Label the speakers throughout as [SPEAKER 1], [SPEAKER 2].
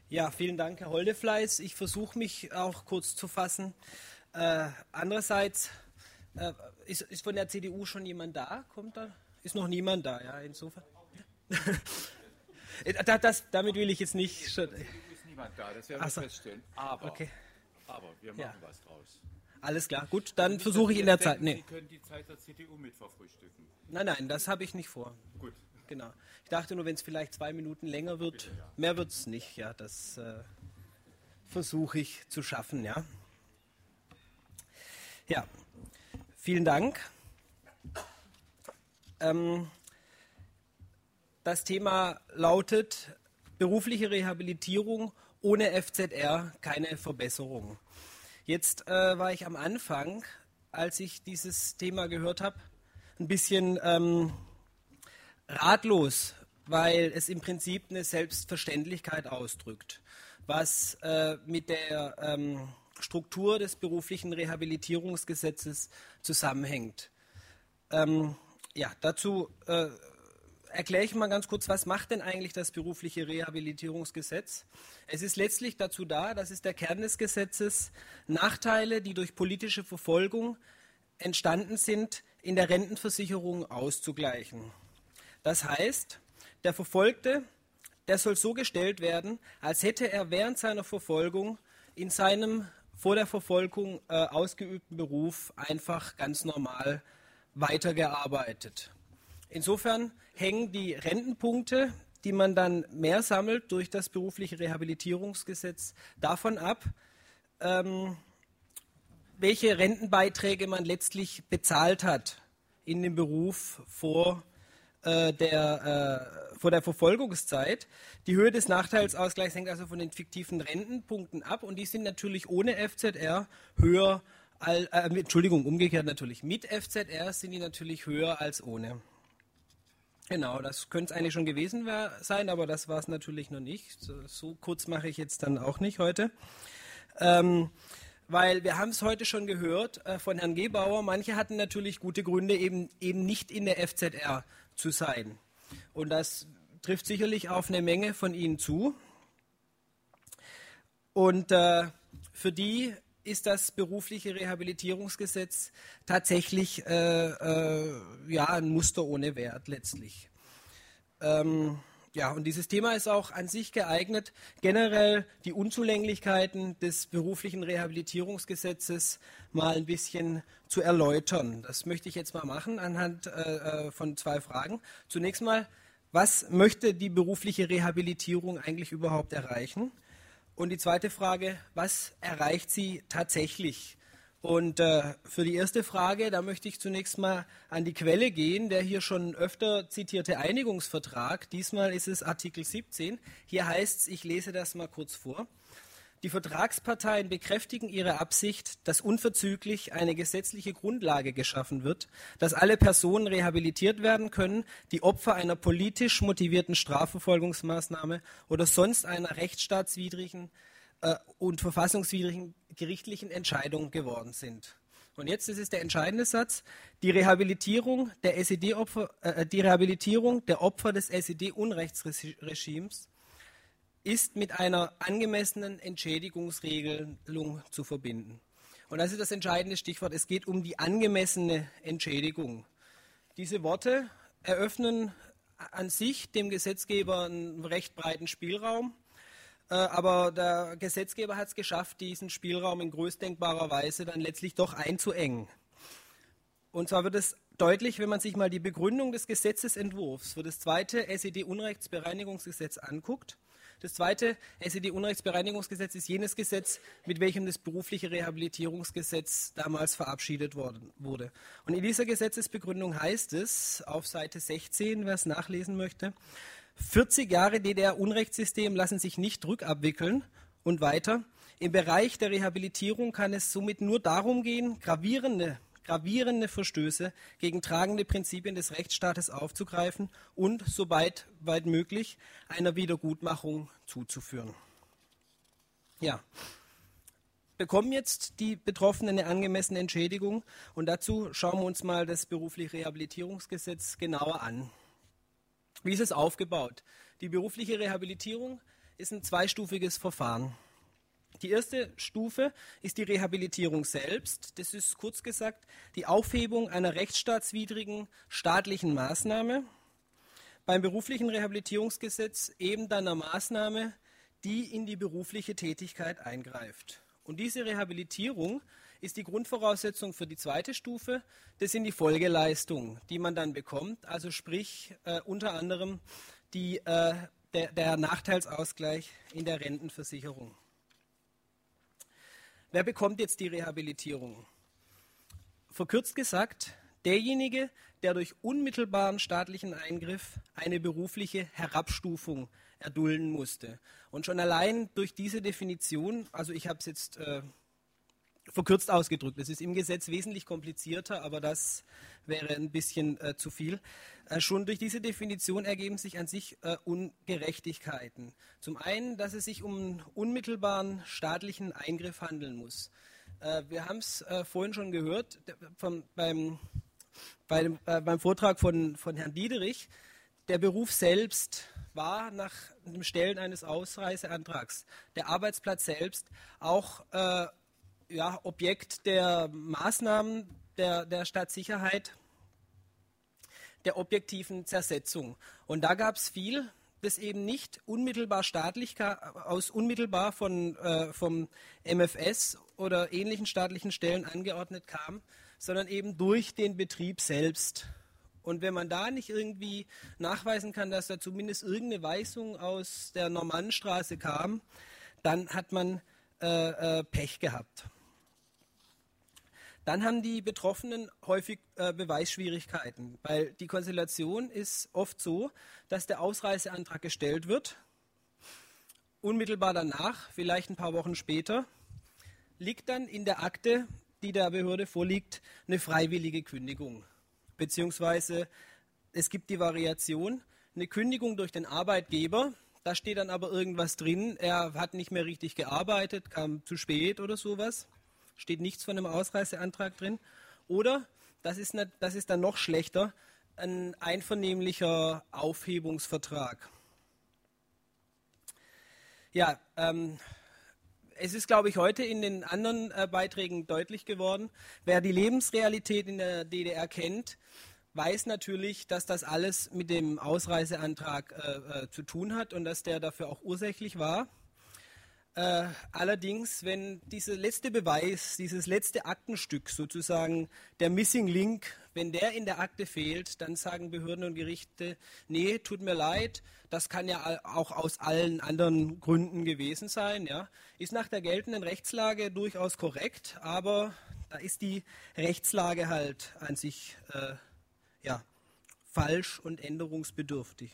[SPEAKER 1] Ja, vielen Dank, Herr Holdefleiß. Ich versuche mich auch kurz zu fassen. Andererseits, ist von der CDU schon jemand da? Kommt da? Ist noch niemand da, ja, insofern. Damit will ich jetzt nicht schon.
[SPEAKER 2] Ist niemand da, das werden wir feststellen. Aber wir machen was draus.
[SPEAKER 1] Alles klar, gut, dann versuche ich in der Zeit.
[SPEAKER 2] Nee. Sie können die Zeit der CDU mit verfrühstücken.
[SPEAKER 1] Nein, das habe ich nicht vor.
[SPEAKER 2] Gut.
[SPEAKER 1] Genau. Ich dachte nur, wenn es vielleicht 2 Minuten länger wird, bitte, ja. Mehr wird es nicht. Ja, das versuche ich zu schaffen, ja. Ja, vielen Dank. Das Thema lautet berufliche Rehabilitierung ohne FZR, keine Verbesserung. Jetzt war ich am Anfang, als ich dieses Thema gehört habe, ein bisschen ratlos, weil es im Prinzip eine Selbstverständlichkeit ausdrückt, was mit der Struktur des beruflichen Rehabilitierungsgesetzes zusammenhängt. Dazu erkläre ich mal ganz kurz, was macht denn eigentlich das berufliche Rehabilitierungsgesetz? Es ist letztlich dazu da, das ist der Kern des Gesetzes, Nachteile, die durch politische Verfolgung entstanden sind, in der Rentenversicherung auszugleichen. Das heißt, der Verfolgte, der soll so gestellt werden, als hätte er während seiner Verfolgung in seinem vor der Verfolgung ausgeübten Beruf einfach ganz normal weitergearbeitet. Insofern hängen die Rentenpunkte, die man dann mehr sammelt durch das berufliche Rehabilitierungsgesetz, davon ab, welche Rentenbeiträge man letztlich bezahlt hat in dem Beruf vor der Verfolgungszeit. Die Höhe des Nachteilsausgleichs hängt also von den fiktiven Rentenpunkten ab und die sind natürlich ohne FZR höher, umgekehrt natürlich, mit FZR sind die natürlich höher als ohne. Genau, das könnte es eigentlich schon gewesen sein, aber das war es natürlich noch nicht. So kurz mache ich jetzt dann auch nicht heute. Weil wir haben es heute schon gehört von Herrn Gebauer, manche hatten natürlich gute Gründe, eben nicht in der FZR zu sein. Und das trifft sicherlich auf eine Menge von Ihnen zu. Und für die ist das berufliche Rehabilitierungsgesetz tatsächlich ein Muster ohne Wert letztlich. Und dieses Thema ist auch an sich geeignet, generell die Unzulänglichkeiten des beruflichen Rehabilitierungsgesetzes mal ein bisschen zu erläutern. Das möchte ich jetzt mal machen anhand von 2 Fragen. Zunächst mal, was möchte die berufliche Rehabilitierung eigentlich überhaupt erreichen? Und die zweite Frage, was erreicht sie tatsächlich? Und für die erste Frage, da möchte ich zunächst mal an die Quelle gehen, der hier schon öfter zitierte Einigungsvertrag. Diesmal ist es Artikel 17. Hier heißt es, ich lese das mal kurz vor. Die Vertragsparteien bekräftigen ihre Absicht, dass unverzüglich eine gesetzliche Grundlage geschaffen wird, dass alle Personen rehabilitiert werden können, die Opfer einer politisch motivierten Strafverfolgungsmaßnahme oder sonst einer rechtsstaatswidrigen und verfassungswidrigen gerichtlichen Entscheidung geworden sind. Und jetzt, das ist der entscheidende Satz, die Rehabilitierung der Opfer des SED-Unrechtsregimes ist mit einer angemessenen Entschädigungsregelung zu verbinden. Und das ist das entscheidende Stichwort, es geht um die angemessene Entschädigung. Diese Worte eröffnen an sich dem Gesetzgeber einen recht breiten Spielraum. Aber der Gesetzgeber hat es geschafft, diesen Spielraum in größtdenkbarer Weise dann letztlich doch einzuengen. Und zwar wird es deutlich, wenn man sich mal die Begründung des Gesetzesentwurfs für das zweite SED-Unrechtsbereinigungsgesetz anguckt. Das zweite SED-Unrechtsbereinigungsgesetz ist jenes Gesetz, mit welchem das berufliche Rehabilitierungsgesetz damals verabschiedet wurde. Und in dieser Gesetzesbegründung heißt es, auf Seite 16, wer es nachlesen möchte, 40 Jahre DDR-Unrechtssystem lassen sich nicht rückabwickeln und weiter. Im Bereich der Rehabilitierung kann es somit nur darum gehen, gravierende Verstöße gegen tragende Prinzipien des Rechtsstaates aufzugreifen und, soweit weit möglich, einer Wiedergutmachung zuzuführen. Ja. Bekommen jetzt die Betroffenen eine angemessene Entschädigung? Und dazu schauen wir uns mal das berufliche Rehabilitierungsgesetz genauer an. Wie ist es aufgebaut? Die berufliche Rehabilitierung ist ein zweistufiges Verfahren. Die erste Stufe ist die Rehabilitierung selbst. Das ist kurz gesagt die Aufhebung einer rechtsstaatswidrigen staatlichen Maßnahme. Beim beruflichen Rehabilitierungsgesetz eben dann eine Maßnahme, die in die berufliche Tätigkeit eingreift. Und diese Rehabilitierung ist die Grundvoraussetzung für die zweite Stufe. Das sind die Folgeleistungen, die man dann bekommt, also sprich unter anderem der Nachteilsausgleich in der Rentenversicherung. Wer bekommt jetzt die Rehabilitierung? Verkürzt gesagt, derjenige, der durch unmittelbaren staatlichen Eingriff eine berufliche Herabstufung erdulden musste. Und schon allein durch diese Definition, also ich habe es jetzt verkürzt ausgedrückt, es ist im Gesetz wesentlich komplizierter, aber das wäre ein bisschen zu viel. Schon durch diese Definition ergeben sich an sich Ungerechtigkeiten. Zum einen, dass es sich um einen unmittelbaren staatlichen Eingriff handeln muss. Wir haben es vorhin schon gehört beim Vortrag von Herrn Diederich. Der Beruf selbst war nach dem Stellen eines Ausreiseantrags, der Arbeitsplatz selbst, auch Objekt der Maßnahmen der Stadtsicherheit, der objektiven Zersetzung. Und da gab es viel, das eben nicht unmittelbar unmittelbar vom MFS oder ähnlichen staatlichen Stellen angeordnet kam, sondern eben durch den Betrieb selbst. Und wenn man da nicht irgendwie nachweisen kann, dass da zumindest irgendeine Weisung aus der Normannenstraße kam, dann hat man Pech gehabt. Dann haben die Betroffenen häufig Beweisschwierigkeiten, weil die Konstellation ist oft so, dass der Ausreiseantrag gestellt wird. Unmittelbar danach, vielleicht ein paar Wochen später, liegt dann in der Akte, die der Behörde vorliegt, eine freiwillige Kündigung. Beziehungsweise es gibt die Variation, eine Kündigung durch den Arbeitgeber, da steht dann aber irgendwas drin, er hat nicht mehr richtig gearbeitet, kam zu spät oder sowas. Steht nichts von einem Ausreiseantrag drin. Oder, das ist dann noch schlechter, ein einvernehmlicher Aufhebungsvertrag. Ja, es ist, glaube ich, heute in den anderen Beiträgen deutlich geworden. Wer die Lebensrealität in der DDR kennt, weiß natürlich, dass das alles mit dem Ausreiseantrag zu tun hat und dass der dafür auch ursächlich war. Allerdings, wenn dieser letzte Beweis, dieses letzte Aktenstück sozusagen, der Missing Link, wenn der in der Akte fehlt, dann sagen Behörden und Gerichte, nee, tut mir leid, das kann ja auch aus allen anderen Gründen gewesen sein. Ja. Ist nach der geltenden Rechtslage durchaus korrekt, aber da ist die Rechtslage halt an sich falsch und änderungsbedürftig.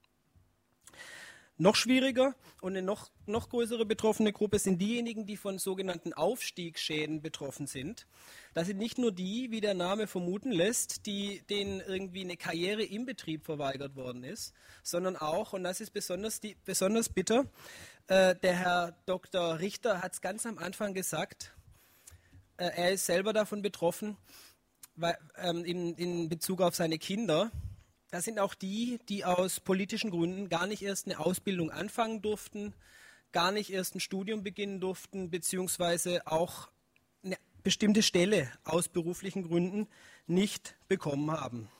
[SPEAKER 1] Noch schwieriger und eine noch größere betroffene Gruppe sind diejenigen, die von sogenannten Aufstiegsschäden betroffen sind. Das sind nicht nur die, wie der Name vermuten lässt, denen irgendwie eine Karriere im Betrieb verweigert worden ist, sondern auch, und das ist besonders bitter, der Herr Dr. Richter hat es ganz am Anfang gesagt, er ist selber davon betroffen, in Bezug auf seine Kinder. Das sind auch die, die aus politischen Gründen gar nicht erst eine Ausbildung anfangen durften, gar nicht erst ein Studium beginnen durften, beziehungsweise auch eine bestimmte Stelle aus beruflichen Gründen nicht bekommen haben.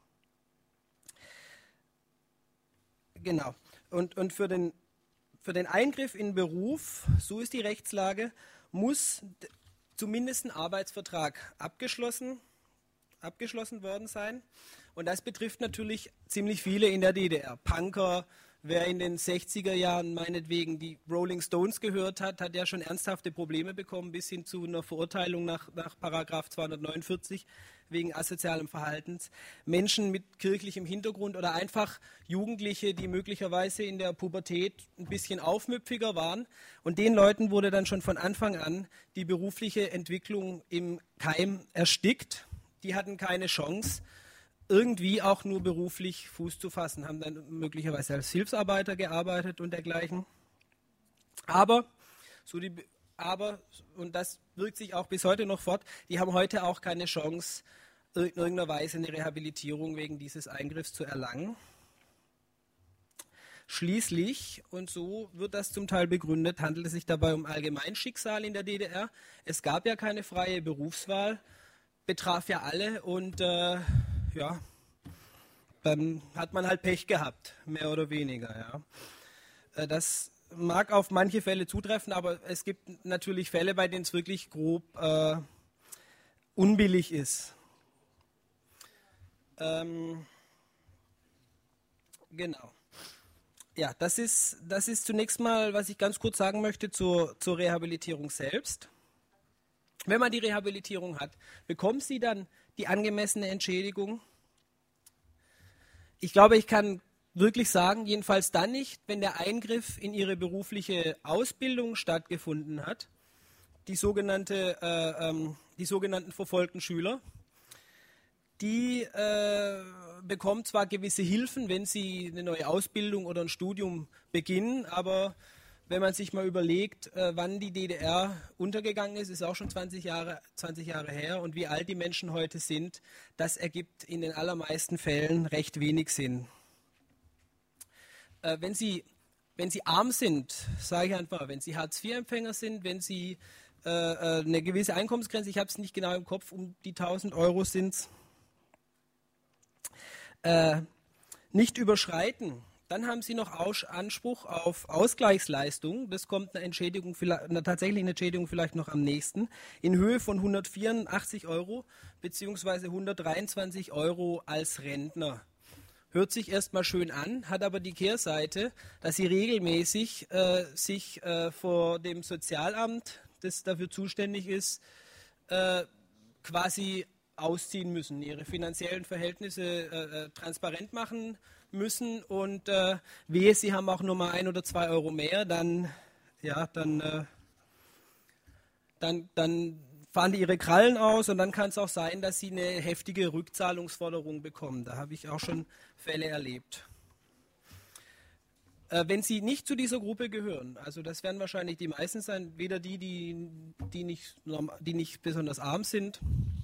[SPEAKER 1] Genau. Und für den Eingriff in den Beruf, so ist die Rechtslage, muss zumindest ein Arbeitsvertrag abgeschlossen worden sein. Und das betrifft natürlich ziemlich viele in der DDR. Punker, wer in den 60er Jahren meinetwegen die Rolling Stones gehört hat, hat ja schon ernsthafte Probleme bekommen, bis hin zu einer Verurteilung nach Paragraph 249 wegen asozialem Verhaltens. Menschen mit kirchlichem Hintergrund oder einfach Jugendliche, die möglicherweise in der Pubertät ein bisschen aufmüpfiger waren. Und den Leuten wurde dann schon von Anfang an die berufliche Entwicklung im Keim erstickt. Die hatten keine Chance, irgendwie auch nur beruflich Fuß zu fassen, haben dann möglicherweise als Hilfsarbeiter gearbeitet und dergleichen. Aber, und das wirkt sich auch bis heute noch fort, die haben heute auch keine Chance, in irgendeiner Weise eine Rehabilitierung wegen dieses Eingriffs zu erlangen. Schließlich, und so wird das zum Teil begründet, handelt es sich dabei um Allgemeinschicksal in der DDR. Es gab ja keine freie Berufswahl, betraf ja alle und ja, dann hat man halt Pech gehabt, mehr oder weniger. Ja. Das mag auf manche Fälle zutreffen, aber es gibt natürlich Fälle, bei denen es wirklich grob unbillig ist. Genau. Ja, das ist zunächst mal, was ich ganz kurz sagen möchte zur Rehabilitierung selbst. Wenn man die Rehabilitierung hat, bekommt sie dann die angemessene Entschädigung? Ich glaube, ich kann wirklich sagen, jedenfalls dann nicht, wenn der Eingriff in ihre berufliche Ausbildung stattgefunden hat, die sogenannten verfolgten Schüler, die bekommen zwar gewisse Hilfen, wenn sie eine neue Ausbildung oder ein Studium beginnen, aber wenn man sich mal überlegt, wann die DDR untergegangen ist, ist auch schon 20 Jahre her, und wie alt die Menschen heute sind, das ergibt in den allermeisten Fällen recht wenig Sinn. Wenn Sie arm sind, sage ich einfach, wenn Sie Hartz-IV-Empfänger sind, wenn Sie eine gewisse Einkommensgrenze, ich habe es nicht genau im Kopf, um die 1.000 Euro sind es, nicht überschreiten, dann haben Sie noch Anspruch auf Ausgleichsleistung. Das kommt tatsächlich eine Entschädigung vielleicht noch am nächsten, in Höhe von 184 Euro bzw. 123 Euro als Rentner. Hört sich erstmal schön an, hat aber die Kehrseite, dass Sie regelmäßig sich vor dem Sozialamt, das dafür zuständig ist, quasi ausziehen müssen, ihre finanziellen Verhältnisse transparent machen müssen, und wehe, sie haben auch nur mal 1 oder 2 Euro mehr, dann fahren die ihre Krallen aus, und dann kann es auch sein, dass sie eine heftige Rückzahlungsforderung bekommen. Da habe ich auch schon Fälle erlebt. Wenn Sie nicht zu dieser Gruppe gehören, also das werden wahrscheinlich die meisten sein, weder die nicht besonders arm sind,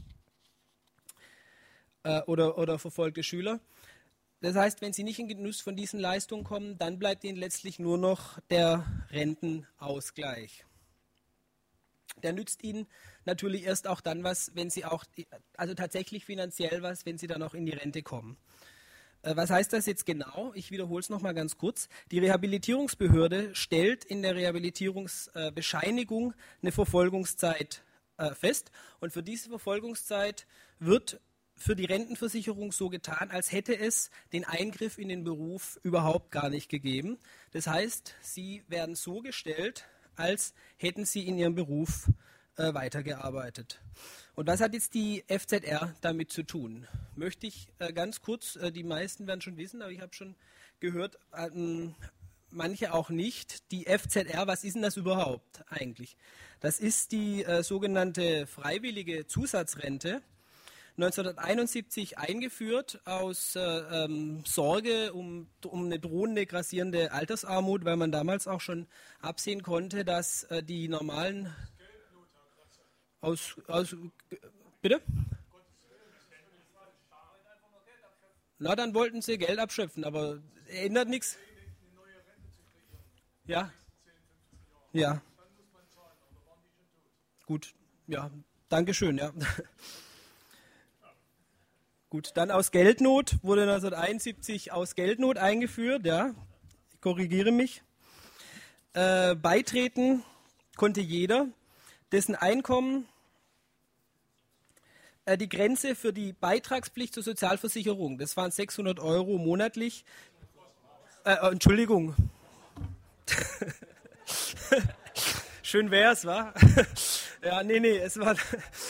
[SPEAKER 1] oder verfolgte Schüler. Das heißt, wenn Sie nicht in Genuss von diesen Leistungen kommen, dann bleibt Ihnen letztlich nur noch der Rentenausgleich. Der nützt Ihnen natürlich erst auch dann was, wenn Sie auch, also tatsächlich finanziell was, wenn Sie dann auch in die Rente kommen. Was heißt das jetzt genau? Ich wiederhole es nochmal ganz kurz. Die Rehabilitierungsbehörde stellt in der Rehabilitierungsbescheinigung eine Verfolgungszeit fest, und für diese Verfolgungszeit wird für die Rentenversicherung so getan, als hätte es den Eingriff in den Beruf überhaupt gar nicht gegeben. Das heißt, Sie werden so gestellt, als hätten Sie in Ihrem Beruf weitergearbeitet. Und was hat jetzt die FZR damit zu tun? Möchte ich ganz kurz, die meisten werden schon wissen, aber ich habe schon gehört, manche auch nicht. Die FZR, was ist denn das überhaupt eigentlich? Das ist die sogenannte freiwillige Zusatzrente, 1971 eingeführt aus Sorge um eine drohende, grassierende Altersarmut, weil man damals auch schon absehen konnte, dass die normalen bitte? Na, dann wollten sie Geld abschöpfen, aber ändert nichts. Ja. Ja. Gut. Ja. Dankeschön, ja. Gut, dann aus Geldnot, wurde 1971 aus Geldnot eingeführt, ja, ich korrigiere mich. Beitreten konnte jeder, dessen Einkommen die Grenze für die Beitragspflicht zur Sozialversicherung, das waren 600 Euro monatlich. Entschuldigung. Schön wär's, wa? Ja, nee, es war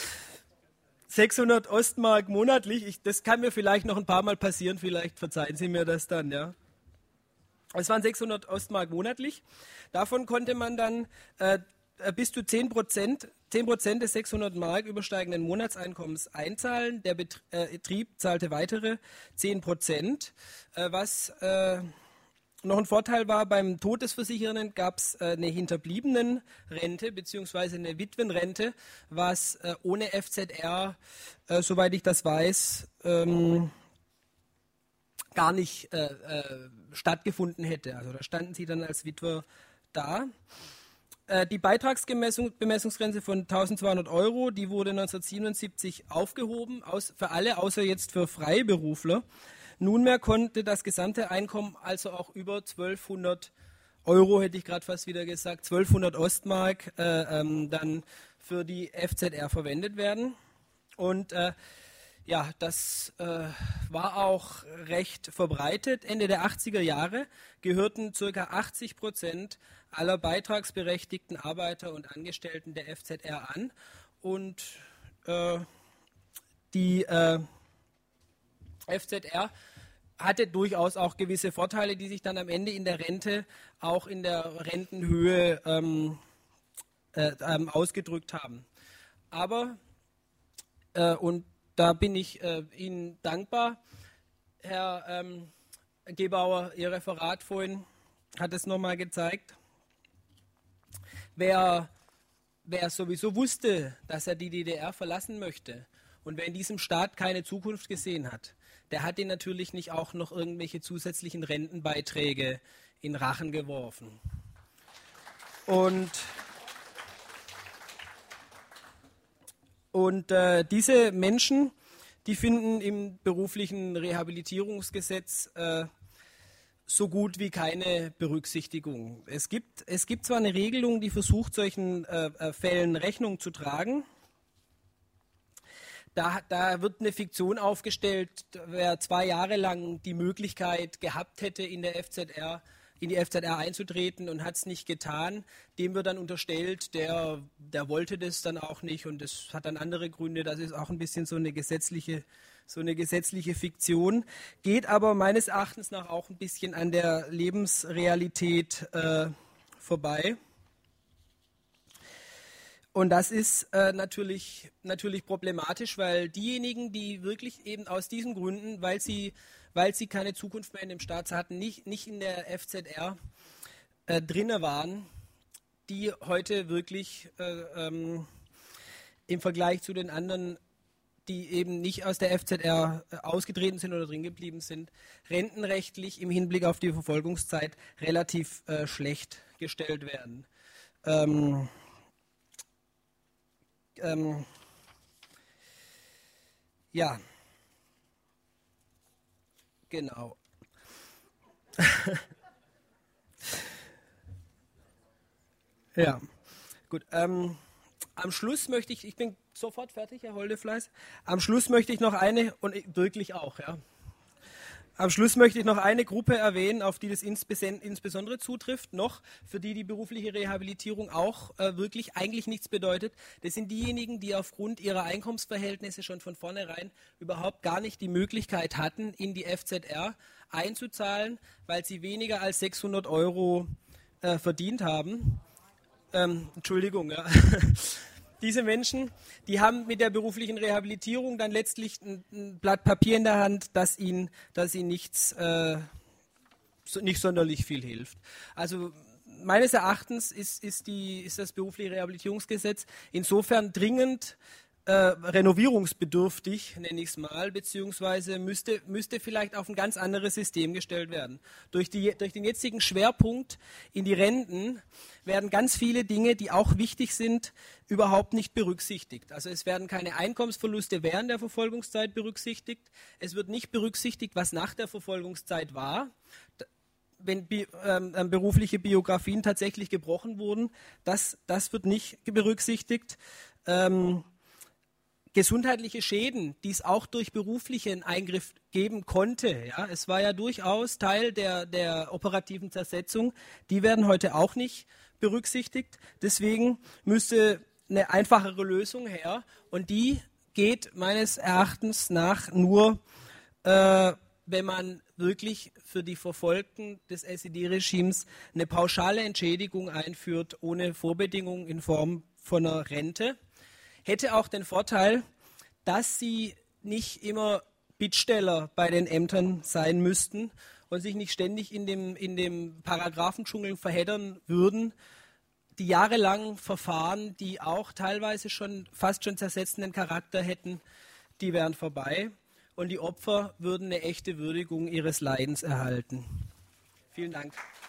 [SPEAKER 1] 600 Ostmark monatlich, das kann mir vielleicht noch ein paar Mal passieren, vielleicht verzeihen Sie mir das dann, ja. Es waren 600 Ostmark monatlich, davon konnte man dann bis zu 10% des 600 Mark übersteigenden Monatseinkommens einzahlen, der Betrieb zahlte weitere 10%, was noch ein Vorteil war, beim Tod des Versicherten gab es eine Hinterbliebenenrente bzw. eine Witwenrente, was ohne FZR, soweit ich das weiß, gar nicht stattgefunden hätte. Also da standen sie dann als Witwer da. Die Beitragsbemessungsgrenze von 1.200 €, die wurde 1977 aufgehoben, für alle, außer jetzt für Freiberufler. Nunmehr konnte das gesamte Einkommen also auch über 1.200 €, hätte ich gerade fast wieder gesagt, 1.200 Ostmark dann für die FZR verwendet werden. Und ja, das war auch recht verbreitet. Ende der 80er Jahre gehörten ca. 80% aller beitragsberechtigten Arbeiter und Angestellten der FZR an. Und die FZR hatte durchaus auch gewisse Vorteile, die sich dann am Ende in der Rente, auch in der Rentenhöhe ausgedrückt haben. Aber, und da bin ich Ihnen dankbar, Herr Gebauer, Ihr Referat vorhin hat es nochmal gezeigt. Wer sowieso wusste, dass er die DDR verlassen möchte und wer in diesem Staat keine Zukunft gesehen hat, der hat ihn natürlich nicht auch noch irgendwelche zusätzlichen Rentenbeiträge in Rachen geworfen. Und diese Menschen, die finden im beruflichen Rehabilitierungsgesetz so gut wie keine Berücksichtigung. Es gibt zwar eine Regelung, die versucht, solchen Fällen Rechnung zu tragen. Da wird eine Fiktion aufgestellt, wer 2 Jahre lang die Möglichkeit gehabt hätte, in die FZR einzutreten und hat es nicht getan, dem wird dann unterstellt, der wollte das dann auch nicht und das hat dann andere Gründe. Das ist auch ein bisschen so eine gesetzliche Fiktion, geht aber meines Erachtens nach auch ein bisschen an der Lebensrealität vorbei. Und das ist natürlich problematisch, weil diejenigen, die wirklich eben aus diesen Gründen, weil sie keine Zukunft mehr in dem Staat hatten, nicht in der FZR drinne waren, die heute wirklich im Vergleich zu den anderen, die eben nicht aus der FZR ausgetreten sind oder drin geblieben sind, rentenrechtlich im Hinblick auf die Verfolgungszeit relativ schlecht gestellt werden. Ja, genau. Ja, gut. Am Schluss möchte ich bin sofort fertig, Herr Holdefleiß. Am Schluss möchte ich noch eine, und wirklich auch, ja. Am Schluss möchte ich noch eine Gruppe erwähnen, auf die das insbesondere zutrifft, für die berufliche Rehabilitierung auch wirklich eigentlich nichts bedeutet. Das sind diejenigen, die aufgrund ihrer Einkommensverhältnisse schon von vornherein überhaupt gar nicht die Möglichkeit hatten, in die FZR einzuzahlen, weil sie weniger als 600 € verdient haben. Entschuldigung, ja. Diese Menschen, die haben mit der beruflichen Rehabilitierung dann letztlich ein Blatt Papier in der Hand, das ihnen nicht sonderlich viel hilft. Also meines Erachtens ist das berufliche Rehabilitierungsgesetz insofern dringend renovierungsbedürftig, nenne ich es mal, beziehungsweise müsste vielleicht auf ein ganz anderes System gestellt werden. Durch den jetzigen Schwerpunkt in die Renten werden ganz viele Dinge, die auch wichtig sind, überhaupt nicht berücksichtigt. Also es werden keine Einkommensverluste während der Verfolgungszeit berücksichtigt. Es wird nicht berücksichtigt, was nach der Verfolgungszeit war. Wenn berufliche Biografien tatsächlich gebrochen wurden, das wird nicht berücksichtigt. Gesundheitliche Schäden, die es auch durch beruflichen Eingriff geben konnte, ja, es war ja durchaus Teil der operativen Zersetzung, die werden heute auch nicht berücksichtigt. Deswegen müsste eine einfachere Lösung her und die geht meines Erachtens nach nur, wenn man wirklich für die Verfolgten des SED-Regimes eine pauschale Entschädigung einführt, ohne Vorbedingungen in Form von einer Rente. Hätte auch den Vorteil, dass sie nicht immer Bittsteller bei den Ämtern sein müssten und sich nicht ständig in dem Paragraphendschungel verheddern würden. Die jahrelangen Verfahren, die auch teilweise fast schon zersetzenden Charakter hätten, die wären vorbei. und die Opfer würden eine echte Würdigung ihres Leidens erhalten. Vielen Dank.